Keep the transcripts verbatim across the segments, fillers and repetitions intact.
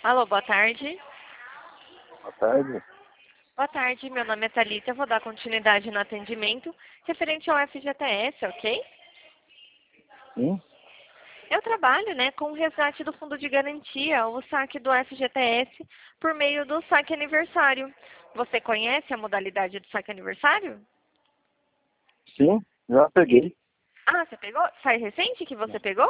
Alô, boa tarde. Boa tarde. Boa tarde, meu nome é Thalita, eu vou dar continuidade no atendimento referente ao F G T S, ok? Sim? Eu trabalho, né, com o resgate do fundo de garantia, o saque do F G T S, por meio do saque aniversário. Você conhece a modalidade do saque aniversário? Sim, já peguei. Ah, você pegou? Faz recente que você pegou?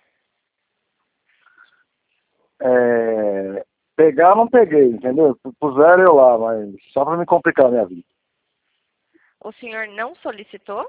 É, pegar não peguei, entendeu? Puseram eu lá, mas só para me complicar a minha vida. O senhor não solicitou?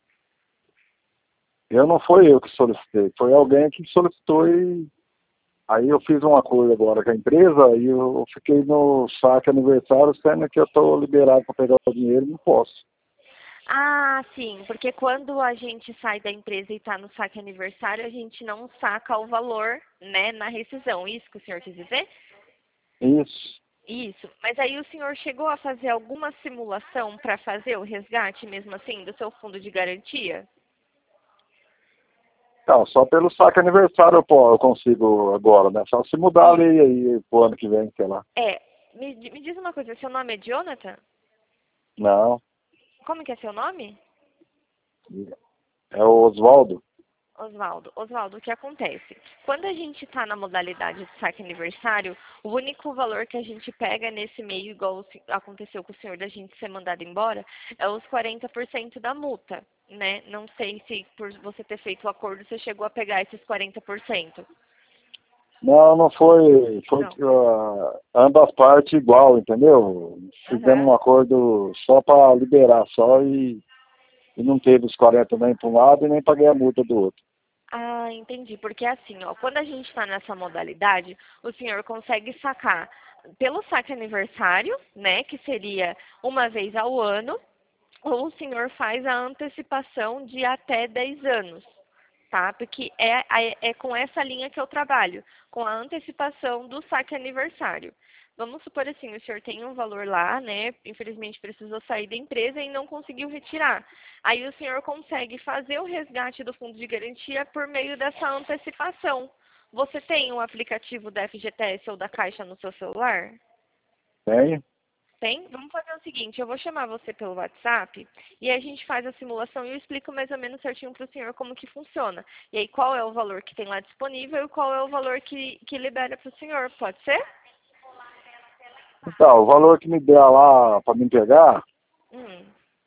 Eu não fui eu que solicitei, foi alguém que solicitou e aí eu fiz um acordo agora com a empresa e eu fiquei no saque aniversário, sendo que eu estou liberado para pegar o dinheiro e não posso. Ah, sim, porque quando a gente sai da empresa e está no saque aniversário, a gente não saca o valor, né, na rescisão. Isso que o senhor quis dizer? Isso. Isso. Mas aí o senhor chegou a fazer alguma simulação para fazer o resgate, mesmo assim, do seu fundo de garantia? Não, só pelo saque aniversário eu, po- eu consigo agora, né? Só se mudar a Isso. lei aí pro ano que vem, sei lá. É, me, me diz uma coisa, seu nome é Jonathan? Não, Como que é seu nome? é o Oswaldo. Oswaldo. Oswaldo, o que acontece? Quando a gente está na modalidade de saque aniversário, o único valor que a gente pega nesse meio, igual o se- aconteceu com o senhor da gente ser mandado embora, é os quarenta por cento da multa, né? Não sei se por você ter feito o acordo você chegou a pegar esses quarenta por cento. Não, não foi. Foi Não. uh, ambas partes igual, entendeu? Fizemos Aham. um acordo só para liberar só e, e não teve os quarenta nem para um lado e nem paguei a multa do outro. Ah, entendi. Porque assim, ó, quando a gente está nessa modalidade, o senhor consegue sacar pelo saque aniversário, né, que seria uma vez ao ano, ou o senhor faz a antecipação de até dez anos, tá? Porque é, é, é com essa linha que eu trabalho, com a antecipação do saque aniversário. Vamos supor assim, o senhor tem um valor lá, né? Infelizmente precisou sair da empresa e não conseguiu retirar. Aí o senhor consegue fazer o resgate do fundo de garantia por meio dessa antecipação. Você tem um aplicativo da F G T S ou da Caixa no seu celular? Tem? Tem? Vamos fazer o seguinte, eu vou chamar você pelo WhatsApp e a gente faz a simulação e eu explico mais ou menos certinho para o senhor como que funciona. E aí qual é o valor que tem lá disponível e qual é o valor que, que libera para o senhor, pode ser? Então, o valor que me der lá para me pegar Hum,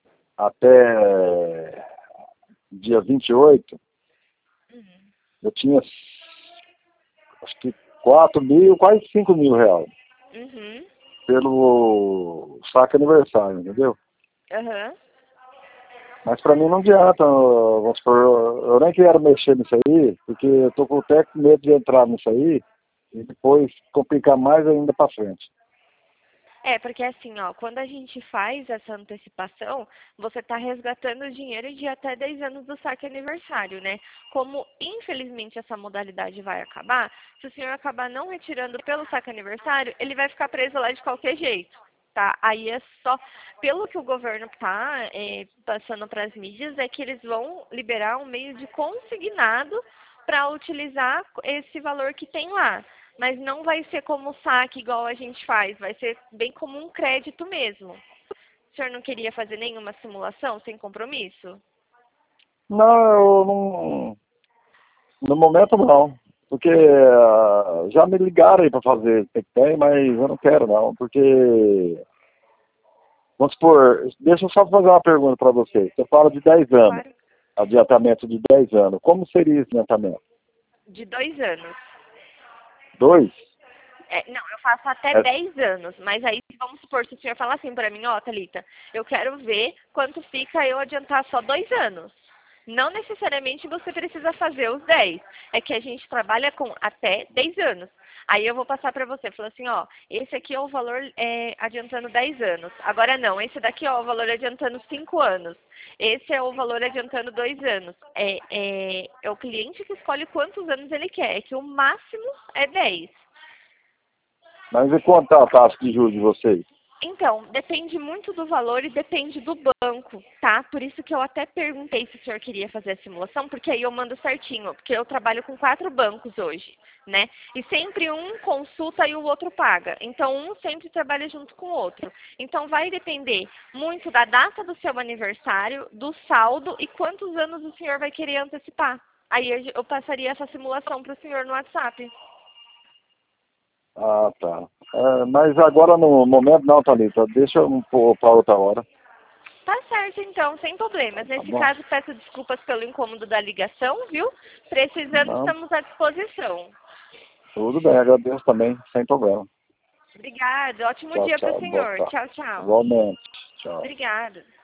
até dia vinte e oito, hum, eu tinha acho que quatro mil, quase cinco mil reais uhum, pelo saque aniversário, entendeu? aham. Mas para mim não adianta, vamos supor, eu nem quero mexer nisso aí, porque eu tô com até com medo de entrar nisso aí e depois complicar mais ainda para frente. É, porque assim, ó, quando a gente faz essa antecipação, você está resgatando o dinheiro de até dez anos do saque aniversário, né? Como, infelizmente, essa modalidade vai acabar, se o senhor acabar não retirando pelo saque aniversário, ele vai ficar preso lá de qualquer jeito, tá? Aí é só, pelo que o governo tá é, passando para as mídias, é que eles vão liberar um meio de consignado para utilizar esse valor que tem lá. Mas não vai ser como saque igual a gente faz, vai ser bem como um crédito mesmo. O senhor não queria fazer nenhuma simulação sem compromisso? Não, eu não, no momento não, porque ah, já me ligaram aí para fazer, tem que ter, mas eu não quero não, porque, vamos supor, deixa eu só fazer uma pergunta para você. Você fala de dez anos, Claro. adiantamento de dez anos, como seria esse adiantamento? De dois anos. Dois? É, não, eu faço até É, dez anos, mas aí vamos supor, se o senhor falar assim para mim, ó, Thalita, eu quero ver quanto fica eu adiantar só dois anos. Não necessariamente você precisa fazer os dez. É que a gente trabalha com até dez anos. Aí eu vou passar para você, falar assim, ó, esse aqui é o valor é, adiantando dez anos. Agora não, esse daqui ó, é o valor adiantando cinco anos. Esse é o valor adiantando dois anos. É, é, é o cliente que escolhe quantos anos ele quer, é que o máximo é dez. mas e quanto tá a taxa de juros de vocês? Então, depende muito do valor e depende do banco, tá? Por isso que eu até perguntei se o senhor queria fazer a simulação, porque aí eu mando certinho, porque eu trabalho com quatro bancos hoje, né? E sempre um consulta e o outro paga. Então, um sempre trabalha junto com o outro. Então, vai depender muito da data do seu aniversário, do saldo e quantos anos o senhor vai querer antecipar. Aí eu passaria essa simulação para o senhor no WhatsApp. Ah, tá. É, mas agora no momento não, Thalita. Deixa eu pôr para outra hora. Tá certo, então, sem problemas. Tá Nesse bom? caso, peço desculpas pelo incômodo da ligação, viu? Precisando, Não, estamos à disposição. tudo bem, agradeço também, sem problema. Obrigada. Ótimo Tchau, dia para o tchau. Boa senhor. tarde. Tchau, tchau. Igualmente. Tchau. Obrigada.